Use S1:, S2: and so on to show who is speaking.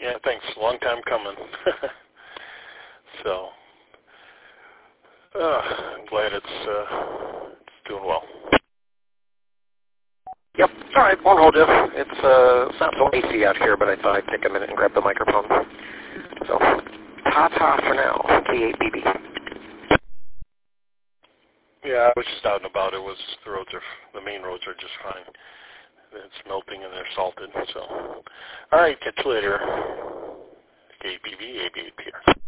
S1: Yeah, thanks. Long time coming. So, I'm glad it's doing well.
S2: Yep. All right, won't hold you. It's not so icy out here, but I thought I'd take a minute and grab the microphone. So, ta-ta for now. K-A-B-B.
S1: Yeah, I was just out and about. The main roads are just fine. It's melting and they're salted. So, all right, catch you later. K-A-B-B, A-B-B here.